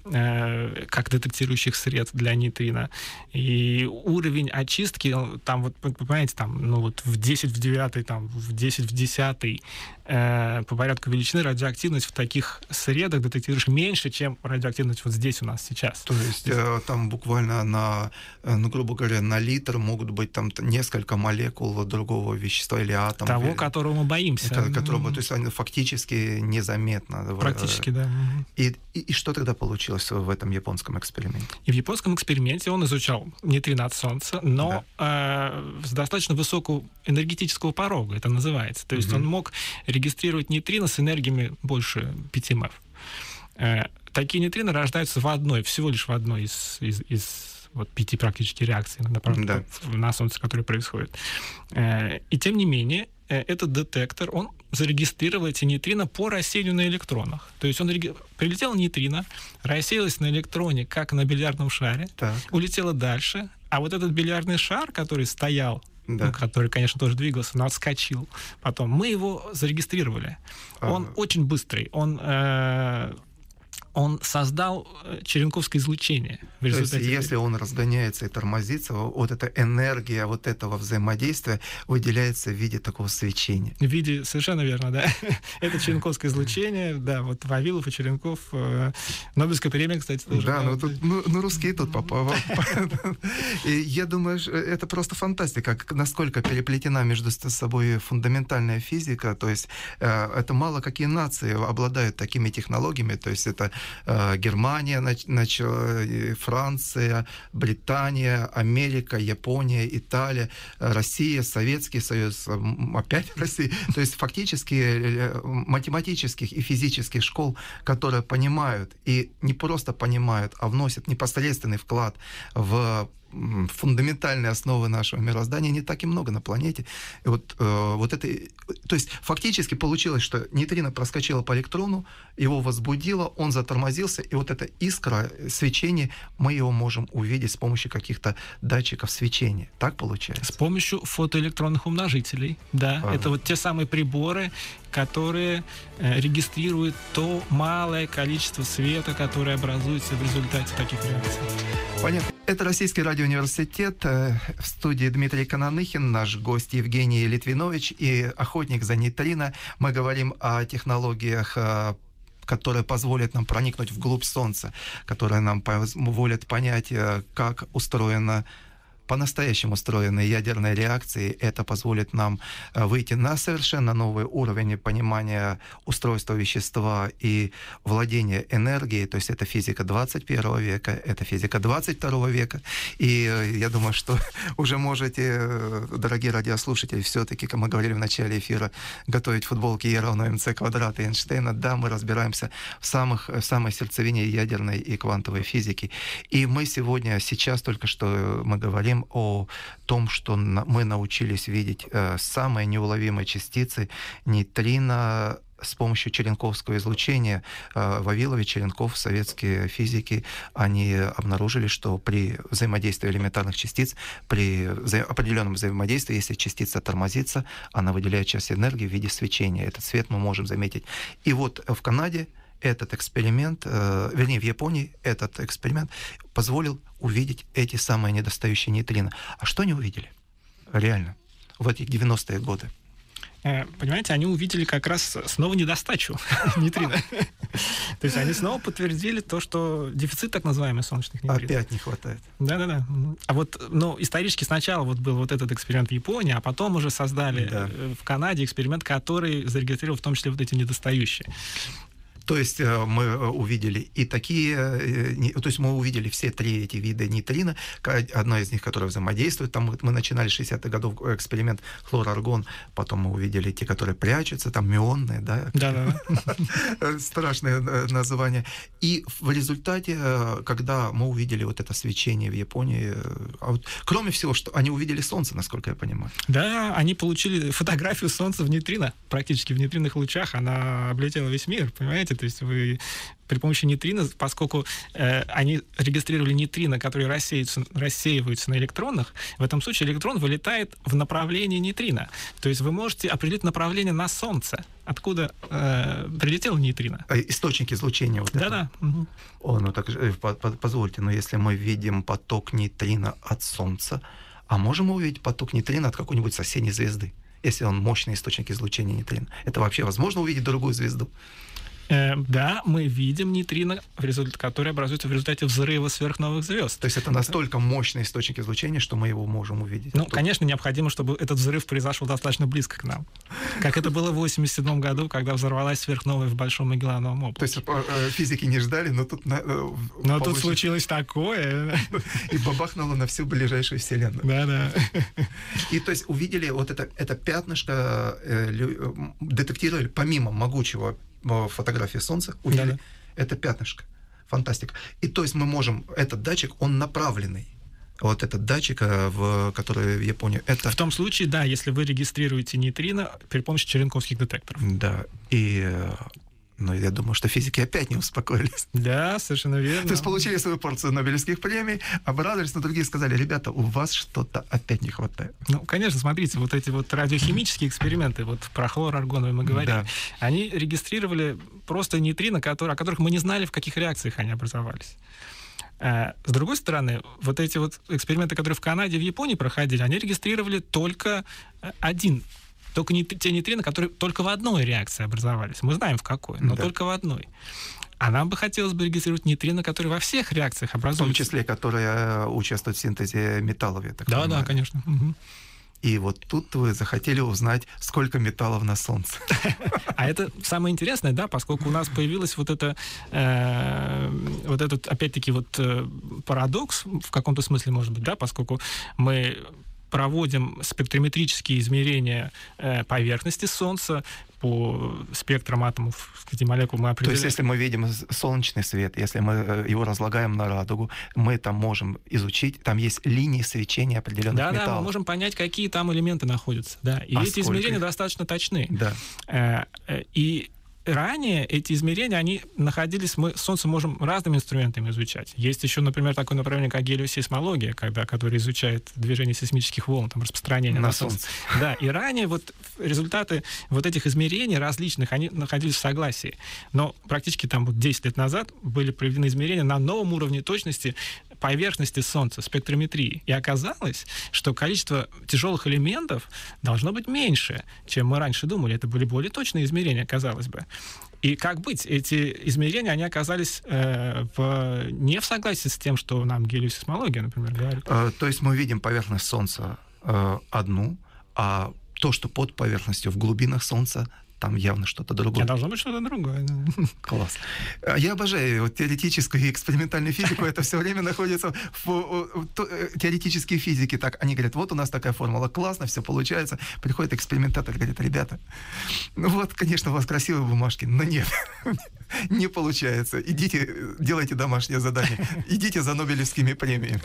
э, как детектирующих средств для нейтрино. И уровень очистки, там вот, понимаете, там, ну вот в десять в девятый, там, в десять в десятый э, по порядку величины радиоактивность в таких средах детектируешь меньше, чем радиоактивность вот здесь у нас сейчас. То есть э, там буквально на, ну, грубо говоря, на литр могут быть там несколько молекул другого вещества или атома. Того, или... которого мы боимся. Это, которого, то есть они фактически незаметно. Практически, да. И, и, и что тогда получилось в этом японском эксперименте? И в японском эксперименте он изучал нейтрино от Солнца, но да. э, с достаточно высокого энергетического порога, это называется. То есть угу. он мог регистрировать нейтрино с энергиями больше пяти эм эф. Э, такие нейтрино рождаются в одной, всего лишь в одной из, из, из вот пяти практически реакций на, да. на Солнце, которые происходят. Э, и тем не менее, э, этот детектор, он зарегистрировал эти нейтрино по рассеянию на электронах. То есть он реги... прилетел нейтрино, рассеялось на электроне, как на бильярдном шаре, так. улетело дальше, а вот этот бильярдный шар, который стоял, да. ну, который, конечно, тоже двигался, но отскочил потом, мы его зарегистрировали. А... Он очень быстрый, он... Э... он создал черенковское излучение. В То есть, если он разгоняется и тормозится, вот эта энергия вот этого взаимодействия выделяется в виде такого свечения. В виде, совершенно верно, да. Это черенковское излучение, да, вот Вавилов и Черенков. Нобелевская премия, кстати, тоже. Да, ну, тут, ну, ну русские тут попали. И я думаю, это просто фантастика, насколько переплетена между собой фундаментальная физика, то есть это мало какие нации обладают такими технологиями, то есть это Германия начала, Франция, Британия, Америка, Япония, Италия, Россия, Советский Союз, опять Россия. То есть фактически математических и физических школ, которые понимают, и не просто понимают, а вносят непосредственный вклад в фундаментальные основы нашего мироздания, не так и много на планете. И вот, э, вот это, то есть фактически получилось, что нейтрино проскочило по электрону, его возбудило, он затормозился, и вот эта искра свечения, мы его можем увидеть с помощью каких-то датчиков свечения. Так получается? С помощью фотоэлектронных умножителей, да. А. Это вот те самые приборы, которые э, регистрируют то малое количество света, которое образуется в результате таких реакций. Понятно. Это Российский радиоуниверситет. В студии Дмитрий Кононыхин, наш гость Евгений Литвинович и охотник за нейтрино. Мы говорим о технологиях, которые позволят нам проникнуть вглубь Солнца, которые нам позволят понять, как устроена по-настоящему устроенные ядерные реакции. Это позволит нам выйти на совершенно новый уровень понимания устройства вещества и владения энергией. То есть это физика двадцать первого века, это физика двадцать второго века. И я думаю, что уже можете, дорогие радиослушатели, все-таки, как мы говорили в начале эфира, готовить футболки E равно МЦ квадрата Эйнштейна. Да, мы разбираемся в, самых, в самой сердцевине ядерной и квантовой физики. И мы сегодня, сейчас только что мы говорим о том, что мы научились видеть э, самые неуловимые частицы нейтрино с помощью черенковского излучения. Э, Вавилов и Черенков, советские физики, они обнаружили, что при взаимодействии элементарных частиц, при вза- определенном взаимодействии, если частица тормозится, она выделяет часть энергии в виде свечения. Этот свет мы можем заметить. И вот в Канаде этот эксперимент, э, вернее, в Японии этот эксперимент позволил увидеть эти самые недостающие нейтрино. А что они увидели? Реально. В эти девяностые годы. Понимаете, они увидели как раз снова недостачу нейтрино. То есть они снова подтвердили то, что дефицит так называемый солнечных нейтрино. Опять не хватает. Да-да-да. А вот, ну, исторически сначала вот был вот этот эксперимент в Японии, а потом уже создали да. в Канаде эксперимент, который зарегистрировал в том числе вот эти недостающие. То есть мы увидели и такие, то есть мы увидели все три эти вида нейтрино, одна из них, которая взаимодействует, там мы начинали с шестидесятых годов эксперимент хлор-аргон, потом мы увидели те, которые прячутся, там мионные, да? Да-да. Страшное название. И в результате, когда мы увидели вот это свечение в Японии, а вот, кроме всего, что они увидели Солнце, насколько я понимаю. Да, они получили фотографию Солнца в нейтрино, практически в нейтриных лучах, она облетела весь мир, понимаете? То есть вы при помощи нейтрино, поскольку э, они регистрировали нейтрино, которые рассеиваются, рассеиваются на электронах, в этом случае электрон вылетает в направлении нейтрино. То есть вы можете определить направление на Солнце, откуда э, прилетел нейтрино. Источник излучения вот этого. Да-да. Угу. О, ну так, позвольте, но если мы видим поток нейтрино от Солнца, а можем мы увидеть поток нейтрино от какой-нибудь соседней звезды, если он мощный источник излучения нейтрино? Это вообще возможно увидеть другую звезду? Э, да, мы видим нейтрино, в результате, которые образуются в результате взрыва сверхновых звезд. То есть это настолько мощный источник излучения, что мы его можем увидеть? Ну, тут... конечно, необходимо, чтобы этот взрыв произошел достаточно близко к нам. Как это было в восемьдесят седьмом году, когда взорвалась сверхновая в Большом Магеллановом облаке. То есть физики не ждали, но тут... Но тут случилось такое. И бабахнуло на всю ближайшую вселенную. Да-да. И то есть увидели вот это, это пятнышко, детектировали помимо могучего фотографии Солнца, увидели да, да. это пятнышко. Фантастика. И то есть мы можем, этот датчик, он направленный. Вот этот датчик, в, который в Японии, это... В том случае, да, если вы регистрируете нейтрино при помощи черенковских детекторов. Да, и Но я думаю, что физики опять не успокоились. Да, совершенно верно. То есть получили свою порцию Нобелевских премий, обрадовались, но другие сказали: ребята, у вас что-то опять не хватает. Ну, конечно, смотрите, вот эти вот радиохимические эксперименты, вот про хлор аргоновый мы говорили, да. Они регистрировали просто нейтрино, которые, о которых мы не знали, в каких реакциях они образовались. С другой стороны, вот эти вот эксперименты, которые в Канаде и в Японии проходили, они регистрировали только один, только не, те нейтрино, которые только в одной реакции образовались. Мы знаем, в какой, но да. только в одной. А нам бы хотелось бы регистрировать нейтрино, которые во всех реакциях образуются. В том числе, которые участвуют в синтезе металлов, я так да, понимаю. Да, конечно. Угу. И вот тут вы захотели узнать, сколько металлов на Солнце. А это самое интересное, да, поскольку у нас появилась вот это, э, вот этот, опять-таки, вот э, парадокс, в каком-то смысле, может быть, да, поскольку мы проводим спектрометрические измерения э, поверхности Солнца, по спектрам атомов, кстати, молекул мы определяем. То есть, если мы видим солнечный свет, если мы его разлагаем на радугу, мы там можем изучить, там есть линии свечения определенных да, металлов. Да, мы можем понять, какие там элементы находятся. Да. И а эти сколько? измерения достаточно точны. Да. Э, э, и ранее эти измерения, они находились, мы Солнце можем разными инструментами изучать. Есть еще, например, такое направление, как гелиосейсмология, когда, которое изучает движение сейсмических волн, там, распространение на, на Солнце. Солнце. Да, и ранее вот результаты вот этих измерений различных, они находились в согласии. Но практически там вот десять лет назад были проведены измерения на новом уровне точности поверхности Солнца, спектрометрии. И оказалось, что количество тяжелых элементов должно быть меньше, чем мы раньше думали. Это были более точные измерения, казалось бы. И как быть? Эти измерения, они оказались э, в, не в согласии с тем, что нам гелиосейсмология, например, говорит. А, то есть мы видим поверхность Солнца э, одну, а то, что под поверхностью в глубинах Солнца, там явно что-то другое. А должно быть что-то другое. Да. Класс. Я обожаю вот, теоретическую и экспериментальную физику. Это все время находится в, в, в теоретические физики. Так, они говорят, вот у нас такая формула, классно, все получается. Приходит экспериментатор, говорит, ребята, ну вот, конечно, у вас красивые бумажки, но нет, не получается. Идите, делайте домашнее задание. Идите за Нобелевскими премиями.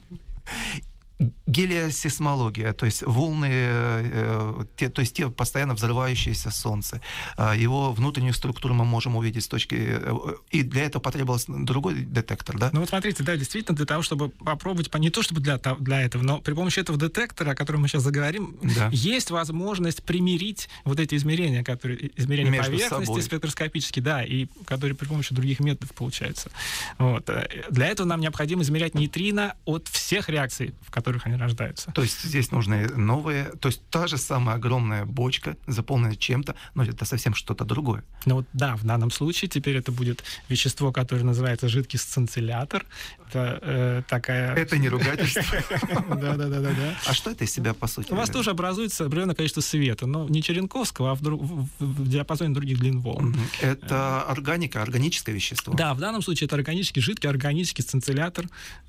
Гелиосейсмология, то есть волны, э, те, то есть те постоянно взрывающиеся Солнце. Э, его внутреннюю структуру мы можем увидеть с точки... Э, и для этого потребовался другой детектор, да? Ну вот смотрите, да, действительно, для того, чтобы попробовать, не то чтобы для, для этого, но при помощи этого детектора, о котором мы сейчас заговорим, да. есть возможность примирить вот эти измерения, которые измерения между поверхности собой. Спектроскопические, да, и которые при помощи других методов получаются. Вот. Для этого нам необходимо измерять нейтрино от всех реакций, в которых они рождаются. То есть здесь нужны новые, то есть та же самая огромная бочка, заполненная чем-то, но это совсем что-то другое. Ну вот да, в данном случае теперь это будет вещество, которое называется жидкий сцинциллятор. Это э, такая... Это не ругательство. Да-да-да. А что это из себя, по сути? У вас тоже образуется определенное количество света, но не черенковского, а в диапазоне других длин волн. Это органика, органическое вещество? Да, в данном случае это органический, жидкий органический сцинциллятор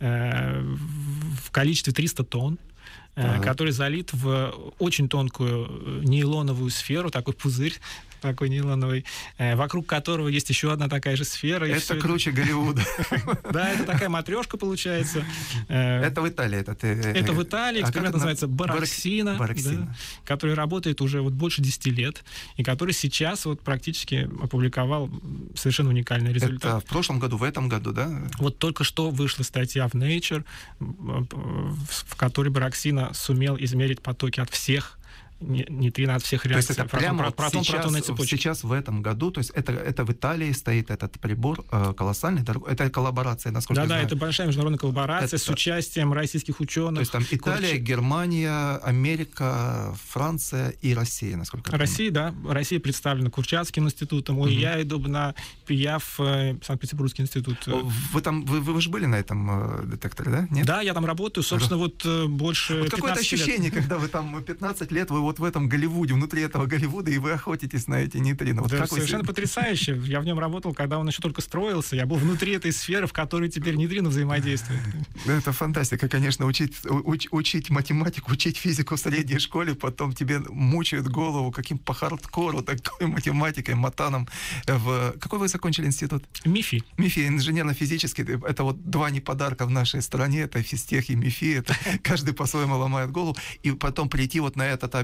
в количестве триста тонн, ага. который залит в очень тонкую нейлоновую сферу, такой пузырь такой нейлоновый, вокруг которого есть еще одна такая же сфера. Это круче Голливуда. Да, это такая матрешка получается. Это в Италии. Это в Италии. Эксперимент называется бароксина, который работает уже вот больше десяти лет, и который сейчас вот практически опубликовал совершенно уникальный результат. Это в прошлом году, в этом году, да? Вот только что вышла статья в Nature, в которой бароксина сумел измерить потоки от всех нейтрино, от всех реакций. То есть это прямо вот протон, сейчас, сейчас в этом году, то есть это, это в Италии стоит этот прибор э, колоссальный, это коллаборация, насколько да, я да, знаю. это большая международная коллаборация это... с участием российских ученых. То есть там Италия, Курч... Германия, Америка, Франция и Россия, насколько я Россия, да. Россия представлена Курчатским институтом, mm-hmm. я иду на ПИАФ, Санкт-Петербургский институт. Вы там, вы, вы же были на этом детекторе, да? Нет? Да, я там работаю, собственно, вот больше вот какое-то ощущение, лет. Когда вы там пятнадцать лет, вы вот в этом Голливуде, внутри этого Голливуда, и вы охотитесь на эти нейтрино. Вот да, совершенно потрясающе. Я в нем работал, когда он еще только строился. Я был внутри этой сферы, в которой теперь нейтрино взаимодействует. Это фантастика, конечно, учить, уч, учить математику, учить физику в средней школе, потом тебе мучают голову каким по хардкору, такой математикой, матаном. В... Какой вы закончили институт? МИФИ. МИФИ, инженерно-физический. Это вот два неподарка в нашей стране, это физтех и МИФИ. Это каждый по-своему ломает голову. И потом прийти вот на этот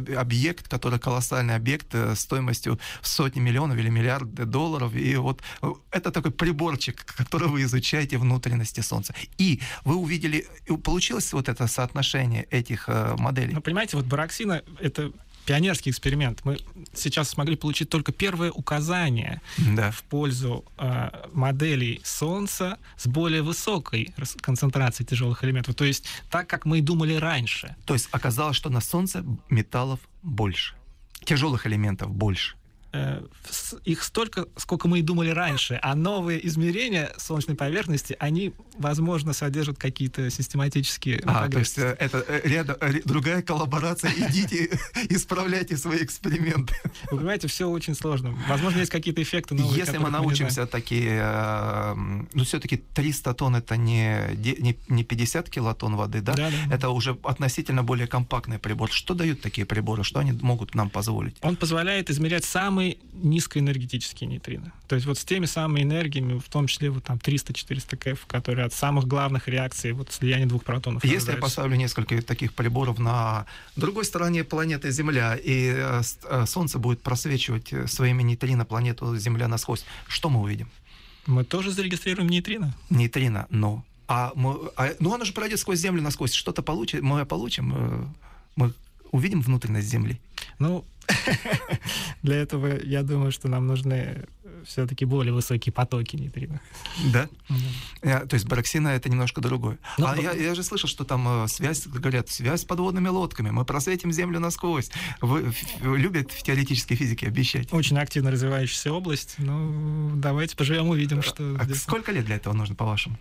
объект, который колоссальный объект стоимостью в сотни миллионов или миллиарды долларов. И вот это такой приборчик, который вы изучаете внутренности Солнца. И вы увидели, получилось вот это соотношение этих моделей? Ну, понимаете, вот Бароксина — это пионерский эксперимент. Мы сейчас смогли получить только первое указание да. в пользу э, моделей Солнца с более высокой концентрацией тяжелых элементов. То есть так, как мы и думали раньше. То есть оказалось, что на Солнце металлов больше, тяжелых элементов больше. Их столько, сколько мы и думали раньше, а новые измерения солнечной поверхности, они, возможно, содержат какие-то систематические... А, то есть это рядом, другая коллаборация, идите, исправляйте свои эксперименты. Вы понимаете, все очень сложно. Возможно, есть какие-то эффекты новые. Если мы научимся такие... Ну, все-таки триста тонн — это не, не пятьдесят килотонн воды, да? Да, да? Это уже относительно более компактный прибор. Что дают такие приборы? Что они могут нам позволить? Он позволяет измерять самые низкоэнергетические нейтрино. То есть вот с теми самыми энергиями, в том числе вот там триста-четыреста КЭФ, которые от самых главных реакций, вот слияния двух протонов. Если я поставлю несколько таких приборов на другой стороне планеты Земля, и Солнце будет просвечивать своими нейтрино планету Земля насквозь, что мы увидим? Мы тоже зарегистрируем нейтрино. Нейтрино, но... А мы, а, ну, оно же пройдет сквозь Землю насквозь. Что-то получим, мы получим, мы увидим внутренность Земли. Ну, для этого, я думаю, что нам нужны все-таки более высокие потоки нейтрино. Да? Mm-hmm. То есть бароксина — это немножко другое. Но, а но... Я, я же слышал, что там связь, говорят, связь с подводными лодками. Мы просветим Землю насквозь. Вы, вы любят в теоретической физике обещать? Очень активно развивающаяся область. Ну, давайте поживем, увидим, что... А здесь... сколько лет для этого нужно, по-вашему?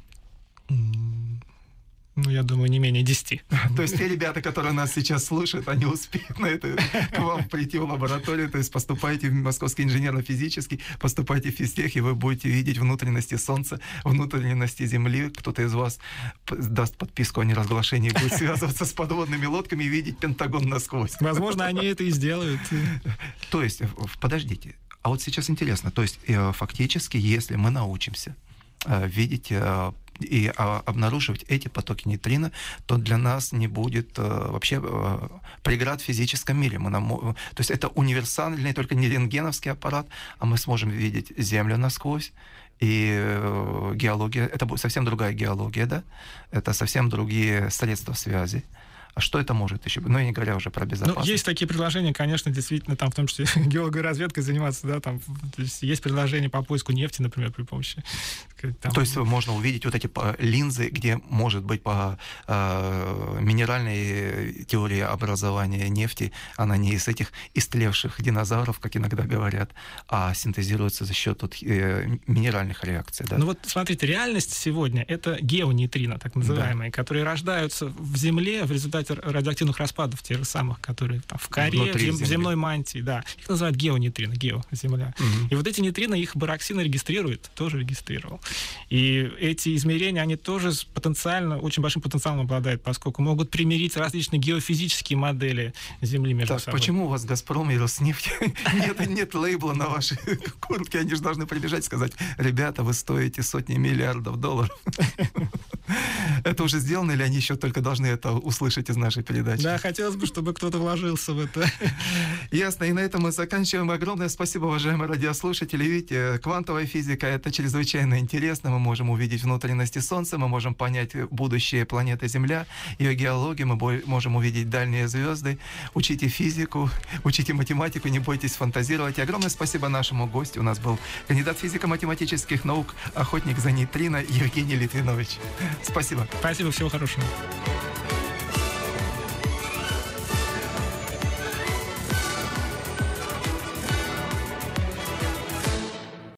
Mm. Ну, я думаю, не менее десяти. То есть те ребята, которые нас сейчас слушают, они успеют на это к вам прийти в лабораторию, то есть поступайте в Московский инженерно-физический, поступайте в физтех, и вы будете видеть внутренности Солнца, внутренности Земли. Кто-то из вас даст подписку о неразглашении, будет связываться с подводными лодками и видеть Пентагон насквозь. Возможно, они это и сделают. То есть, подождите, а вот сейчас интересно, то есть фактически, если мы научимся видеть и а, обнаруживать эти потоки нейтрино, то для нас не будет а, вообще а, преград в физическом мире. Мы нам, то есть это универсальный, только не рентгеновский аппарат, а мы сможем видеть Землю насквозь. И э, геология, это будет совсем другая геология, да? Это совсем другие средства связи. А что это может еще? Ну, и не говоря уже про безопасность. Ну, есть такие предложения, конечно, действительно, там, в том числе геологоразведкой заниматься, да, там, то есть, есть предложения по поиску нефти, например, при помощи... Там... То есть можно увидеть вот эти линзы, где, может быть, по э, минеральной теории образования нефти, она не из этих истлевших динозавров, как иногда говорят, а синтезируется за счет вот, э, минеральных реакций. Да? Ну вот, смотрите, реальность сегодня — это геонейтрино, так называемые, да. которые рождаются в Земле в результате радиоактивных распадов, тех же самых, которые там, в коре, в, зем, в земной мантии, да. Их называют геонейтрино, гео, Земля. Угу. И вот эти нейтрино, их Бароксина регистрирует, тоже регистрировал. И эти измерения, они тоже с потенциально, очень большим потенциалом обладают, поскольку могут примирить различные геофизические модели Земли между так, собой. Почему у вас «Газпром» и «Роснефть» нет, нет лейбла на вашей куртке? Они же должны прибежать и сказать: ребята, вы стоите сотни миллиардов долларов. Это уже сделано, или они еще только должны это услышать из нашей передачи? Да, хотелось бы, чтобы кто-то вложился в это. Ясно, и на этом мы заканчиваем. Огромное спасибо, уважаемые радиослушатели. Видите, квантовая физика — это чрезвычайно интересно. Мы можем увидеть внутренности Солнца, мы можем понять будущее планеты Земля, ее геологию, мы можем увидеть дальние звезды. Учите физику, учите математику, не бойтесь фантазировать. И огромное спасибо нашему гостю. У нас был кандидат физико-математических наук, охотник за нейтрино Евгений Литвинович. Спасибо. Спасибо, всего хорошего.